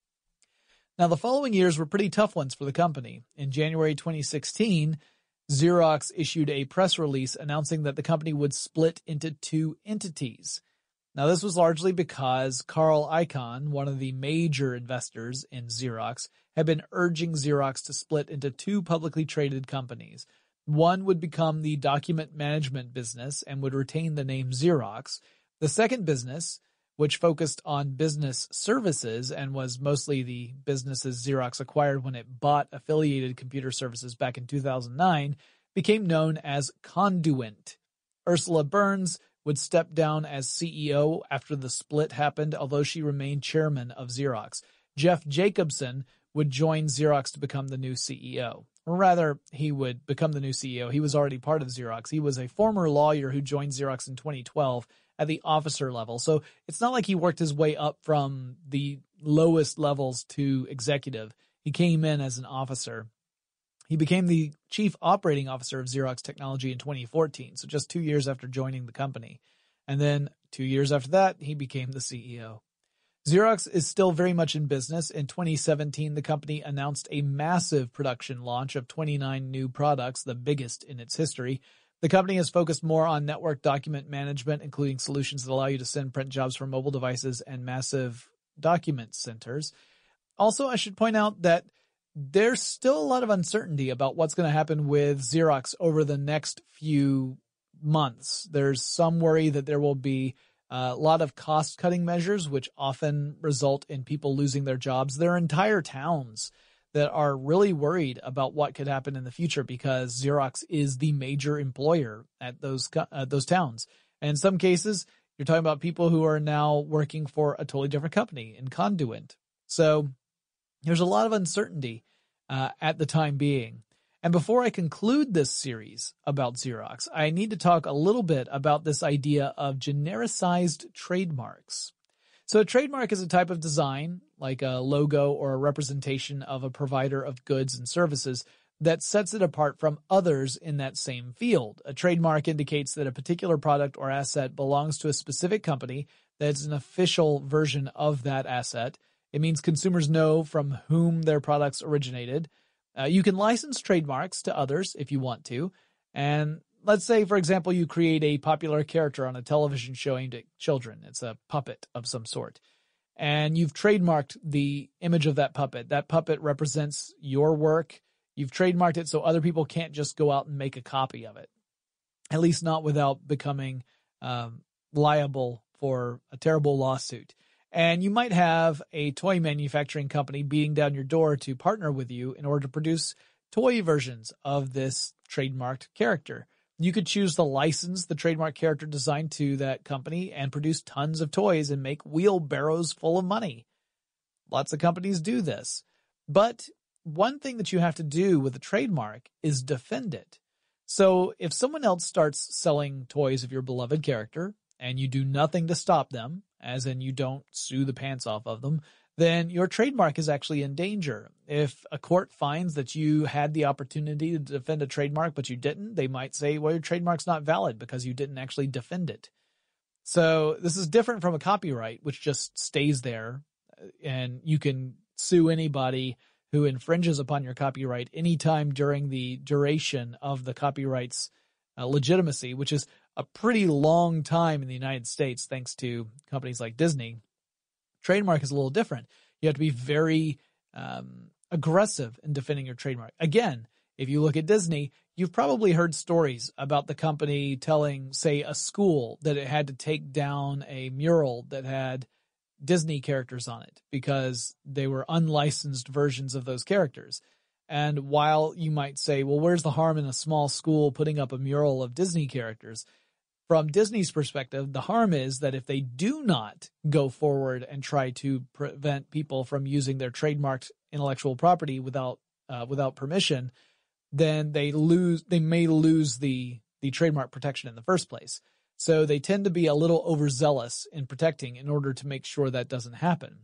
Now, the following years were pretty tough ones for the company. In January 2016, Xerox issued a press release announcing that the company would split into two entities. Now, this was largely because Carl Icahn, one of the major investors in Xerox, had been urging Xerox to split into two publicly traded companies. One would become the document management business and would retain the name Xerox. The second business, which focused on business services and was mostly the businesses Xerox acquired when it bought Affiliated Computer Services back in 2009, became known as Conduent. Ursula Burns would step down as CEO after the split happened, although she remained chairman of Xerox. Jeff Jacobson would join Xerox to become the new CEO. Or rather, he would become the new CEO. He was already part of Xerox. He was a former lawyer who joined Xerox in 2012 at the officer level. So it's not like he worked his way up from the lowest levels to executive. He came in as an officer. He became the chief operating officer of Xerox Technology in 2014, so just 2 years after joining the company. And then 2 years after that, he became the CEO. Xerox is still very much in business. In 2017, the company announced a massive production launch of 29 new products, the biggest in its history. The company has focused more on network document management, including solutions that allow you to send print jobs from mobile devices and massive document centers. Also, I should point out that there's still a lot of uncertainty about what's going to happen with Xerox over the next few months. There's some worry that there will be A lot of cost-cutting measures, which often result in people losing their jobs. There are entire towns that are really worried about what could happen in the future because Xerox is the major employer at those towns. And in some cases, you're talking about people who are now working for a totally different company in Conduent. So there's a lot of uncertainty at the time being. And before I conclude this series about Xerox, I need to talk a little bit about this idea of genericized trademarks. So a trademark is a type of design, like a logo or a representation of a provider of goods and services, that sets it apart from others in that same field. A trademark indicates that a particular product or asset belongs to a specific company, that it's an official version of that asset. It means consumers know from whom their products originated. You can license trademarks to others if you want to. And let's say, for example, you create a popular character on a television show aimed at children. It's a puppet of some sort. And you've trademarked the image of that puppet. That puppet represents your work. You've trademarked it so other people can't just go out and make a copy of it, at least not without becoming liable for a terrible lawsuit. And you might have a toy manufacturing company beating down your door to partner with you in order to produce toy versions of this trademarked character. You could choose to license the trademark character design to that company and produce tons of toys and make wheelbarrows full of money. Lots of companies do this. But one thing that you have to do with a trademark is defend it. So if someone else starts selling toys of your beloved character and you do nothing to stop them, as in you don't sue the pants off of them, then your trademark is actually in danger. If a court finds that you had the opportunity to defend a trademark but you didn't, they might say, well, your trademark's not valid because you didn't actually defend it. So this is different from a copyright, which just stays there, and you can sue anybody who infringes upon your copyright anytime during the duration of the copyright's legitimacy, which is a pretty long time in the United States, thanks to companies like Disney. Trademark is a little different. You have to be very aggressive in defending your trademark. Again, if you look at Disney, you've probably heard stories about the company telling, say, a school that it had to take down a mural that had Disney characters on it because they were unlicensed versions of those characters. And while you might say, well, where's the harm in a small school putting up a mural of Disney characters? From Disney's perspective, the harm is that if they do not go forward and try to prevent people from using their trademarked intellectual property without permission, then they may lose the trademark protection in the first place. So they tend to be a little overzealous in protecting in order to make sure that doesn't happen.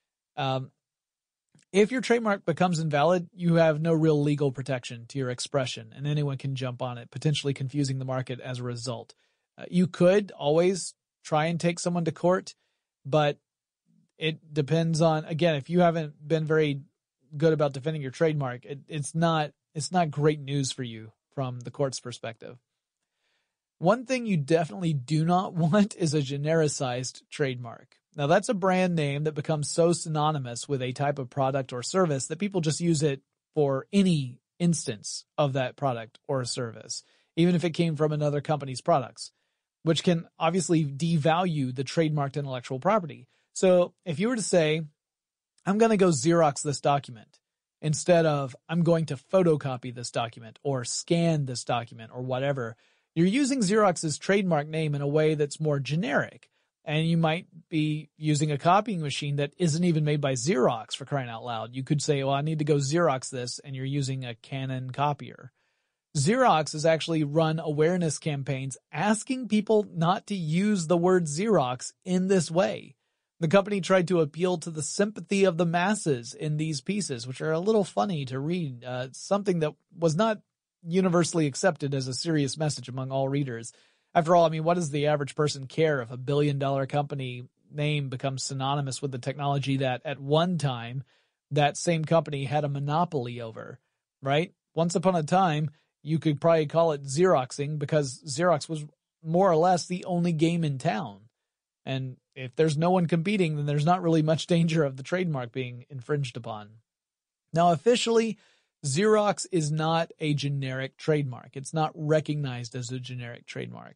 If your trademark becomes invalid, you have no real legal protection to your expression, and anyone can jump on it, potentially confusing the market as a result. You could always try and take someone to court, but it depends on, again, if you haven't been very good about defending your trademark, it's not great news for you from the court's perspective. One thing you definitely do not want is a genericized trademark. Now, that's a brand name that becomes so synonymous with a type of product or service that people just use it for any instance of that product or service, even if it came from another company's products, which can obviously devalue the trademarked intellectual property. So if you were to say, I'm going to go Xerox this document, instead of I'm going to photocopy this document or scan this document or whatever, you're using Xerox's trademark name in a way that's more generic. And you might be using a copying machine that isn't even made by Xerox, for crying out loud. You could say, well, I need to go Xerox this, and you're using a Canon copier. Xerox has actually run awareness campaigns asking people not to use the word Xerox in this way. The company tried to appeal to the sympathy of the masses in these pieces, which are a little funny to read, something that was not universally accepted as a serious message among all readers. After all, I mean, what does the average person care if a billion-dollar company name becomes synonymous with the technology that at one time that same company had a monopoly over, right? Once upon a time, you could probably call it Xeroxing because Xerox was more or less the only game in town. And if there's no one competing, then there's not really much danger of the trademark being infringed upon. Now, officially, Xerox is not a generic trademark. It's not recognized as a generic trademark.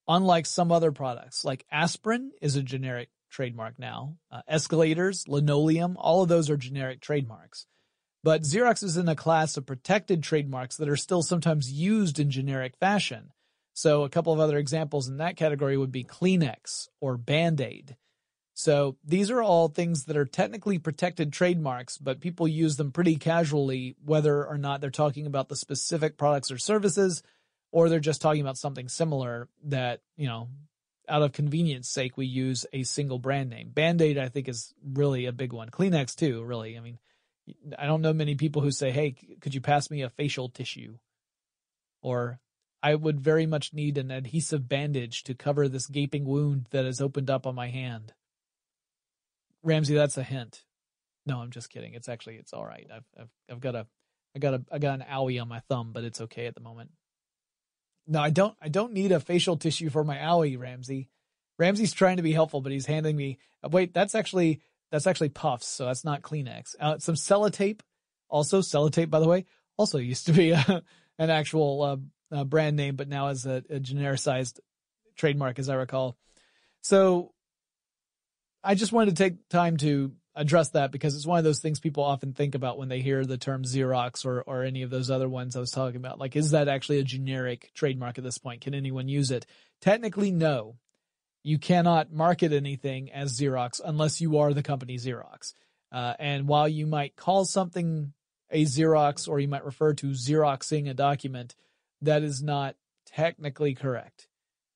unlike some other products. Like aspirin is a generic trademark now. Escalators, linoleum, all of those are generic trademarks. But Xerox is in a class of protected trademarks that are still sometimes used in generic fashion. So a couple of other examples in that category would be Kleenex or Band-Aid. So these are all things that are technically protected trademarks, but people use them pretty casually, whether or not they're talking about the specific products or services, or they're just talking about something similar that, out of convenience sake, we use a single brand name. Band-Aid, I think, is really a big one. Kleenex, too, really. I mean, I don't know many people who say, hey, could you pass me a facial tissue? Or I would very much need an adhesive bandage to cover this gaping wound that has opened up on my hand. Ramsey, that's a hint. No, I'm just kidding. It's all right. I got an owie on my thumb, but it's okay at the moment. No, I don't need a facial tissue for my owie, Ramsey. Ramsey's trying to be helpful, but he's handing me, wait, that's actually Puffs, so that's not Kleenex. Some sellotape, also sellotape, by the way, also used to be an actual brand name, but now is a genericized trademark, as I recall. So I just wanted to take time to address that because it's one of those things people often think about when they hear the term Xerox or any of those other ones I was talking about. Like, is that actually a generic trademark at this point? Can anyone use it? Technically, no. You cannot market anything as Xerox unless you are the company Xerox. And while you might call something a Xerox or you might refer to Xeroxing a document, that is not technically correct.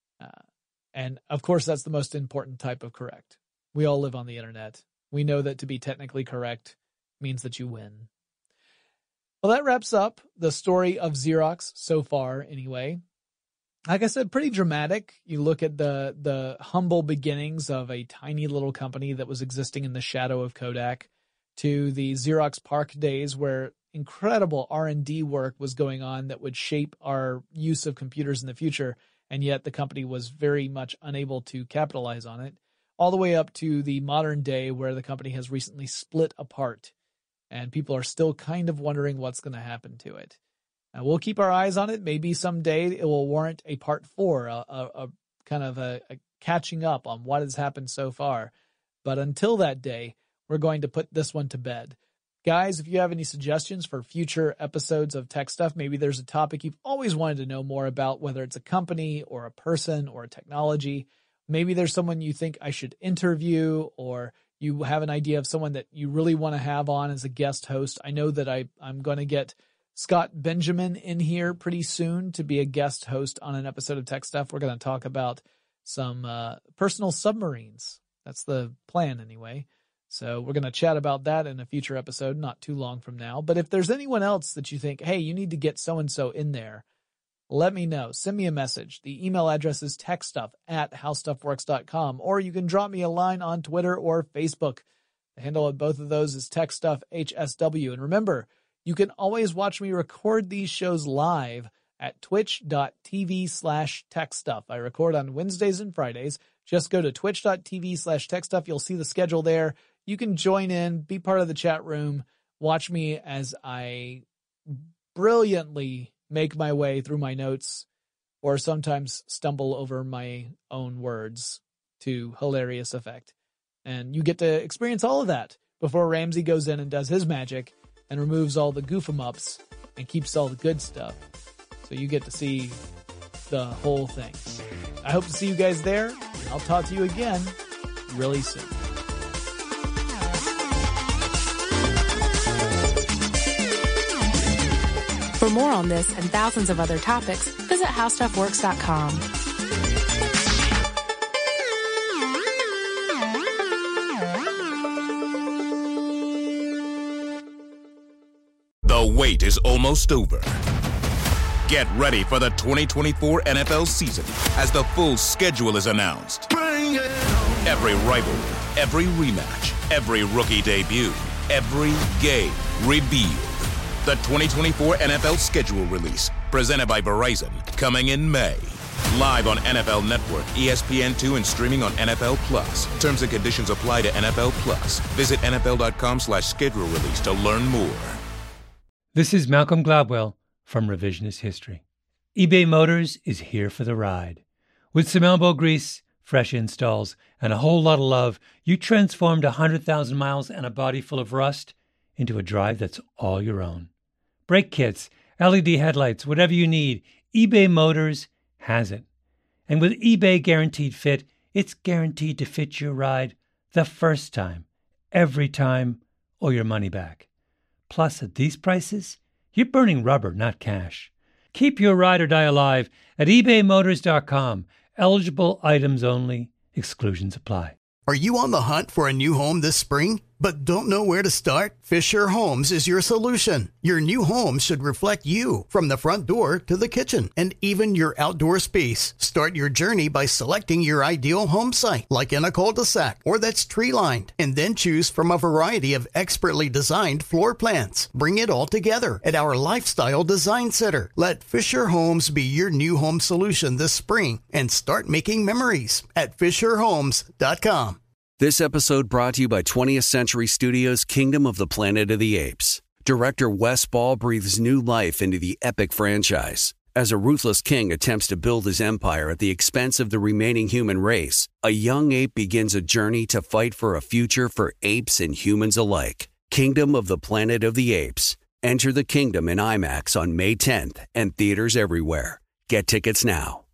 And of course, that's the most important type of correct. We all live on the internet. We know that to be technically correct means that you win. Well, that wraps up the story of Xerox so far, anyway. Like I said, pretty dramatic. You look at the humble beginnings of a tiny little company that was existing in the shadow of Kodak to the Xerox PARC days where incredible R&D work was going on that would shape our use of computers in the future, and yet the company was very much unable to capitalize on it, all the way up to the modern day where the company has recently split apart, and people are still kind of wondering what's going to happen to it. We'll keep our eyes on it. Maybe someday it will warrant a part 4, a kind of a catching up on what has happened so far. But until that day, we're going to put this one to bed. Guys, if you have any suggestions for future episodes of Tech Stuff, maybe there's a topic you've always wanted to know more about, whether it's a company or a person or a technology. Maybe there's someone you think I should interview, or you have an idea of someone that you really want to have on as a guest host. I know that I'm going to get Scott Benjamin in here pretty soon to be a guest host on an episode of Tech Stuff. We're going to talk about some personal submarines. That's the plan anyway. So we're going to chat about that in a future episode, not too long from now. But if there's anyone else that you think, hey, you need to get so-and-so in there, let me know. Send me a message. The email address is techstuff@howstuffworks.com, or you can drop me a line on Twitter or Facebook. The handle of both of those is TechStuffHSW. And remember, you can always watch me record these shows live at twitch.tv/techstuff. I record on Wednesdays and Fridays. Just go to twitch.tv/techstuff. You'll see the schedule there. You can join in, be part of the chat room, watch me as I brilliantly make my way through my notes, or sometimes stumble over my own words to hilarious effect. And you get to experience all of that before Ramsey goes in and does his magic and removes all the goof-em-ups and keeps all the good stuff. So you get to see the whole thing. I hope to see you guys there. I'll talk to you again really soon. For more on this and thousands of other topics, visit howstuffworks.com. The wait is almost over. Get ready for the 2024 NFL season as the full schedule is announced. Every rivalry, every rematch, every rookie debut, every game revealed. The 2024 NFL schedule release, presented by Verizon, coming in May. Live on NFL Network, ESPN2, and streaming on NFL Plus. Terms and conditions apply to NFL Plus. Visit NFL.com/schedule release to learn more. This is Malcolm Gladwell from Revisionist History. eBay Motors is here for the ride. With some elbow grease, fresh installs, and a whole lot of love, you transformed 100,000 miles and a body full of rust into a drive that's all your own. Brake kits, LED headlights, whatever you need, eBay Motors has it. And with eBay Guaranteed Fit, it's guaranteed to fit your ride the first time, every time, or your money back. Plus, at these prices, you're burning rubber, not cash. Keep your ride or die alive at ebaymotors.com. Eligible items only. Exclusions apply. Are you on the hunt for a new home this spring, but don't know where to start? Fisher Homes is your solution. Your new home should reflect you, from the front door to the kitchen and even your outdoor space. Start your journey by selecting your ideal home site, like in a cul-de-sac or that's tree-lined, and then choose from a variety of expertly designed floor plans. Bring it all together at our Lifestyle Design Center. Let Fisher Homes be your new home solution this spring and start making memories at FisherHomes.com. This episode brought to you by 20th Century Studios' Kingdom of the Planet of the Apes. Director Wes Ball breathes new life into the epic franchise. As a ruthless king attempts to build his empire at the expense of the remaining human race, a young ape begins a journey to fight for a future for apes and humans alike. Kingdom of the Planet of the Apes. Enter the kingdom in IMAX on May 10th and theaters everywhere. Get tickets now.